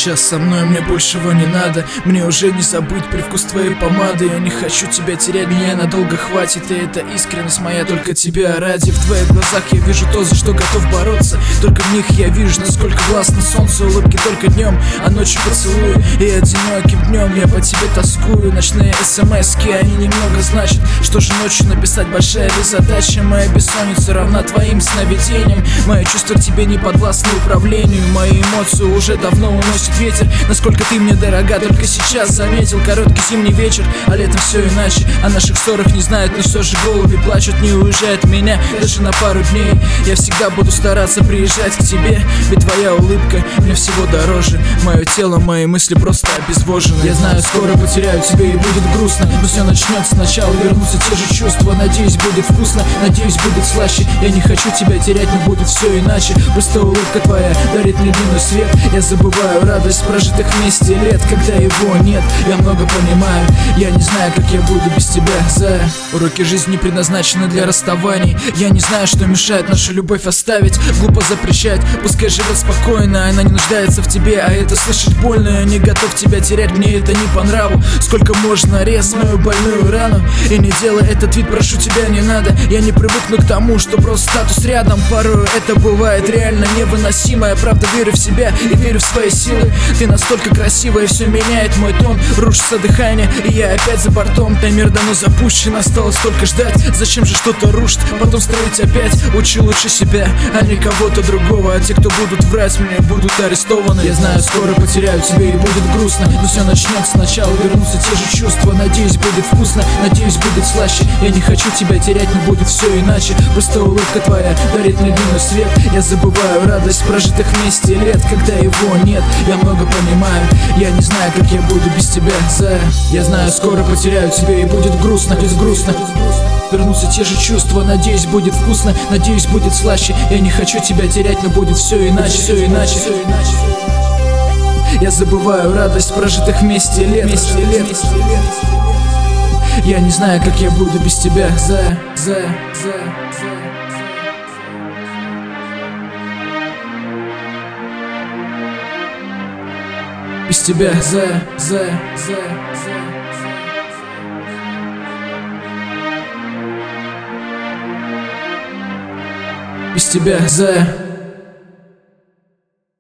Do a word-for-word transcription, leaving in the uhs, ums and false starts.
сейчас со мной, мне большего не надо. Мне уже не забыть привкус твоей помады. Я не хочу тебя терять, мне надолго хватит. И это искренность моя только тебя ради. В твоих глазах я вижу то, за что готов бороться. Только в них я вижу, насколько властно солнце. Улыбки только днем, а ночью поцелую. И одиноким днем я по тебе тоскую. Ночные смски, они немного значат. Что же ночью написать, большая ли задача? Моя бессонница равна твоим сновидениям. Мои чувства к тебе не подвластны управлению. Мои эмоции уже давно уносит ветер. Насколько ты мне дорога, только сейчас заметил. Короткий зимний вечер, а летом все иначе. О наших ссорах не знают, но все же голуби плачут. Не уезжай от меня даже на пару дней. Я всегда буду стараться приезжать к тебе, ведь твоя улыбка мне всего дороже. Мое тело, мои мысли просто обезвожены. Я знаю, скоро потеряю тебя и будет грустно, но все начнется сначала, вернутся те же чувства. Надеюсь, будет вкусно, надеюсь, будет слаще. Я не хочу тебя терять, но будет все иначе. Просто улыбка твоя дарит мне дневной свет. Я забываю радость прожитых вместе лет, когда его нет. Я много понимаю, я не знаю, как я буду без тебя, Зая. Уроки жизни предназначены для расставаний. Я не знаю, что мешает нашу любовь оставить. Глупо запрещать, пускай живет спокойно. Она не нуждается в тебе, а это слышать больно. Я не готов тебя терять, мне это не по нраву. Сколько можно резать мою больную рану? И не делай этот вид, прошу тебя, не надо. Я не привыкну к тому, что просто статус рядом. Порой это бывает реально невыносимо. Я правда верю в себя и верю в свои силы. Ты настолько красивая, все меняет мой тон. Рушится дыхание, и я опять за бортом. Таймер давно запущен, осталось только ждать. Зачем же что-то рушить, потом строить опять? Учи лучше себя, а не кого-то другого. А те, кто будут врать мне, будут арестованы. Я знаю, скоро потеряю тебя и будет грустно, но все начнется сначала, вернутся те же чувства. Надеюсь, будет вкусно, надеюсь, будет слаще. Я не хочу тебя терять, но будет все иначе. Просто улыбка твоя дарит мне дневной свет. Я забываю радость прожитых вместе лет, когда его нет. Я много понимаю, я не знаю, как я буду без тебя, Зая. Я знаю, скоро потеряю тебя и будет грустно, будет грустно. Вернутся те же чувства, надеюсь, будет вкусно, надеюсь, будет слаще. Я не хочу тебя терять, но будет все иначе, все иначе, все иначе. Я забываю радость прожитых вместе лет, вместе лет. Я не знаю, как я буду без тебя, Зая, Зая, Зая, Зая. Без тебя, Зая, Зая, Зая, Зая. Без тебя, Зая.